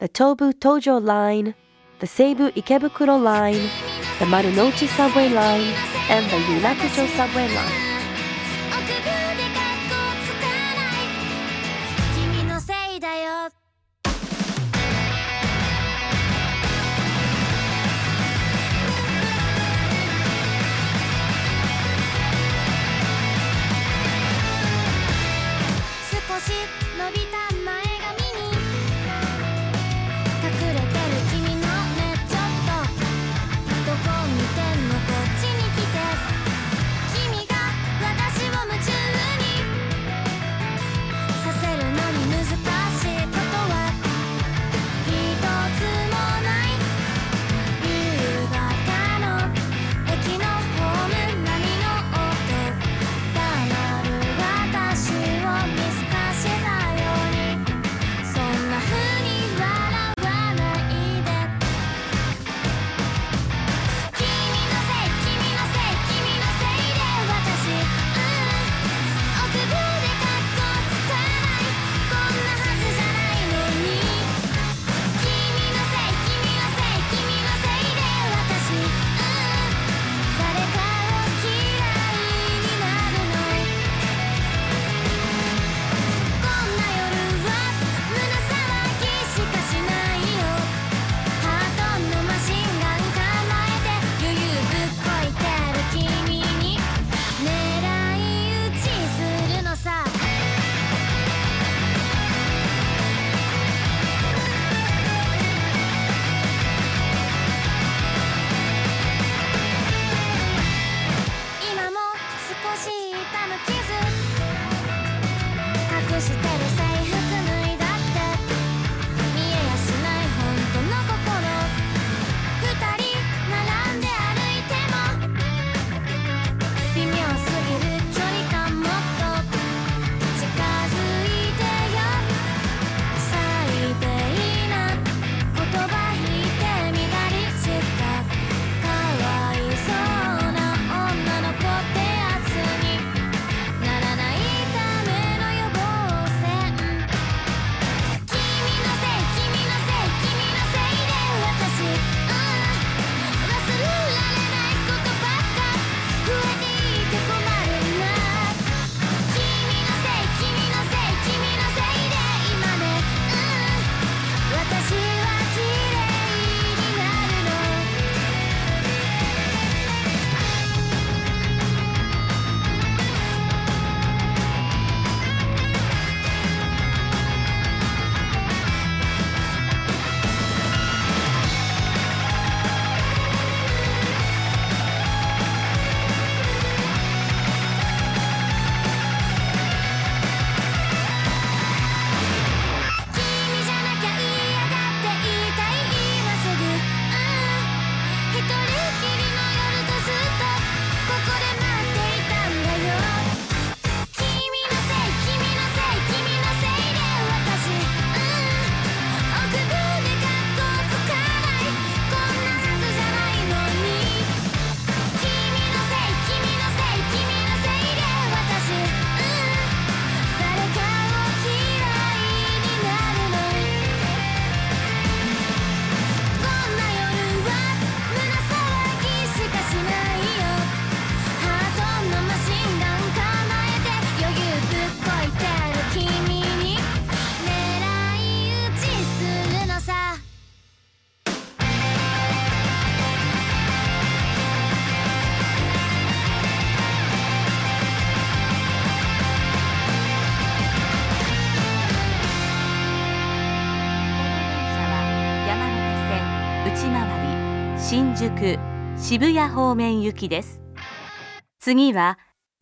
the Tobu Tojo Line, the Seibu Ikebukuro Line, the Marunouchi Subway Line, and the Yurakucho Subway Line. 伸びた前髪に隠れてる君の目ちょっとどこ見てんのこっちに来て君が私を夢中にさせるのに難しいことは一つもない夕方の駅のホーム波の音黙る私を見透かしたそんな風に笑わないで君のせい君のせい君のせいで私臆病でカッコつかないこんなはずじゃないのに君のせい君のせい君のせいで私誰かを嫌いになるのこんな夜は胸騒ぎしかしないよハートのマシンガン構えて余裕ぶっこいてる君に狙い撃ちするのさ今も少し痛む傷隠してる制服脱いだって見えやしない本当の心二人並んで歩いても微妙すぎる距離感もっと近づいてよ最低な言葉引いてみたりしたかわいそうな女の子ってやつにならないための予防線君のせい君のせい君のせいで私忘れられないことばっか増えていて困るな君のせい君のせい君のせいで今ね私は綺麗になるの君じゃなきゃ嫌だって言いたい今すぐ一人きりの夜とずっとここで待っていたんだよ君のせい君のせい君のせいで私臆病でカッコつかないこんなはずじゃないのに君のせい君のせい君のせいで私誰かを嫌いになるのこんな夜は胸騒ぎしかしないよハートのマシンガン構えて余裕ぶっこいてる君に狙い撃ちするのさ山手線内回り新宿渋谷方面行きです。次は